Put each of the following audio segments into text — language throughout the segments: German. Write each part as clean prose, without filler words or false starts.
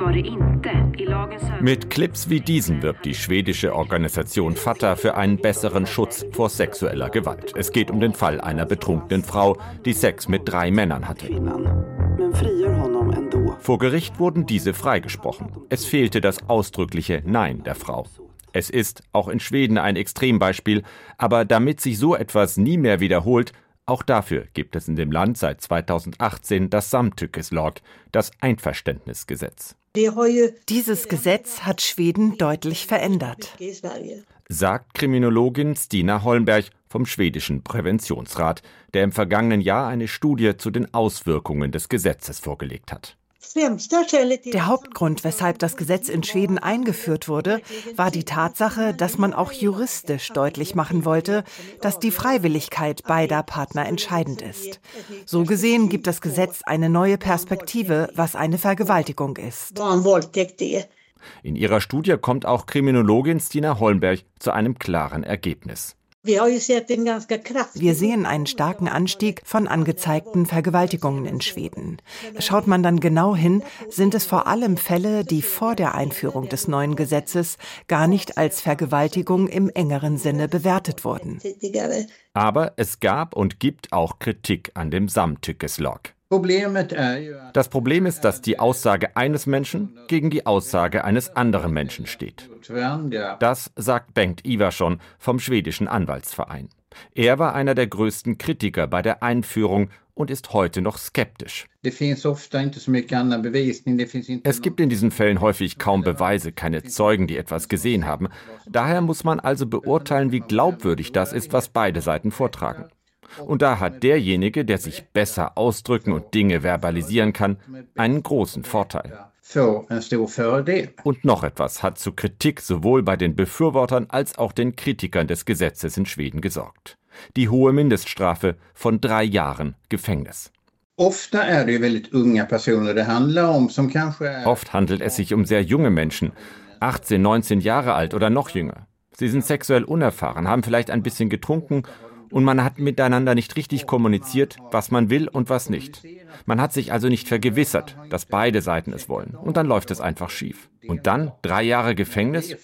Mit Clips wie diesen wirbt die schwedische Organisation Fatta für einen besseren Schutz vor sexueller Gewalt. Es geht um den Fall einer betrunkenen Frau, die Sex mit 3 Männern hatte. Vor Gericht wurden diese freigesprochen. Es fehlte das ausdrückliche Nein der Frau. Es ist auch in Schweden ein Extrembeispiel, aber damit sich so etwas nie mehr wiederholt, auch dafür gibt es in dem Land seit 2018 das Samtyckeslag, das Einverständnisgesetz. Dieses Gesetz hat Schweden deutlich verändert, sagt Kriminologin Stina Holmberg vom schwedischen Präventionsrat, der im vergangenen Jahr eine Studie zu den Auswirkungen des Gesetzes vorgelegt hat. Der Hauptgrund, weshalb das Gesetz in Schweden eingeführt wurde, war die Tatsache, dass man auch juristisch deutlich machen wollte, dass die Freiwilligkeit beider Partner entscheidend ist. So gesehen gibt das Gesetz eine neue Perspektive, was eine Vergewaltigung ist. In ihrer Studie kommt auch Kriminologin Stina Holmberg zu einem klaren Ergebnis. Wir sehen einen starken Anstieg von angezeigten Vergewaltigungen in Schweden. Schaut man dann genau hin, sind es vor allem Fälle, die vor der Einführung des neuen Gesetzes gar nicht als Vergewaltigung im engeren Sinne bewertet wurden. Aber es gab und gibt auch Kritik an dem Samtyckeslag. Das Problem ist, dass die Aussage eines Menschen gegen die Aussage eines anderen Menschen steht. Das sagt Bengt Ivarsson vom schwedischen Anwaltsverein. Er war einer der größten Kritiker bei der Einführung und ist heute noch skeptisch. Es gibt in diesen Fällen häufig kaum Beweise, keine Zeugen, die etwas gesehen haben. Daher muss man also beurteilen, wie glaubwürdig das ist, was beide Seiten vortragen. Und da hat derjenige, der sich besser ausdrücken und Dinge verbalisieren kann, einen großen Vorteil. Und noch etwas hat zu Kritik sowohl bei den Befürwortern als auch den Kritikern des Gesetzes in Schweden gesorgt. Die hohe Mindeststrafe von 3 Jahren Gefängnis. Oft handelt es sich um sehr junge Menschen, 18, 19 Jahre alt oder noch jünger. Sie sind sexuell unerfahren, haben vielleicht ein bisschen getrunken und man hat miteinander nicht richtig kommuniziert, was man will und was nicht. Man hat sich also nicht vergewissert, dass beide Seiten es wollen. Und dann läuft es einfach schief. Und dann 3 Jahre Gefängnis?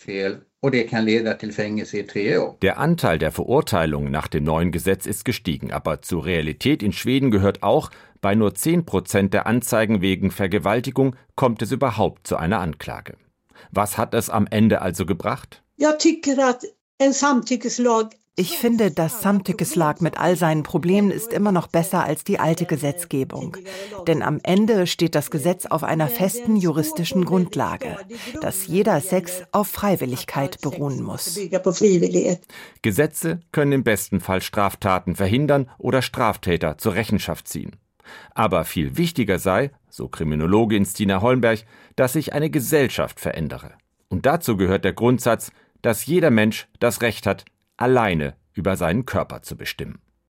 Der Anteil der Verurteilungen nach dem neuen Gesetz ist gestiegen. Aber zur Realität in Schweden gehört auch, bei nur 10% der Anzeigen wegen Vergewaltigung kommt es überhaupt zu einer Anklage. Was hat es am Ende also gebracht? Ich finde, das Samtyckeslag mit all seinen Problemen ist immer noch besser als die alte Gesetzgebung. Denn am Ende steht das Gesetz auf einer festen juristischen Grundlage, dass jeder Sex auf Freiwilligkeit beruhen muss. Gesetze können im besten Fall Straftaten verhindern oder Straftäter zur Rechenschaft ziehen. Aber viel wichtiger sei, so Kriminologin Stina Holmberg, dass sich eine Gesellschaft verändere. Und dazu gehört der Grundsatz, dass jeder Mensch das Recht hat, alleine über seinen Körper zu bestimmen.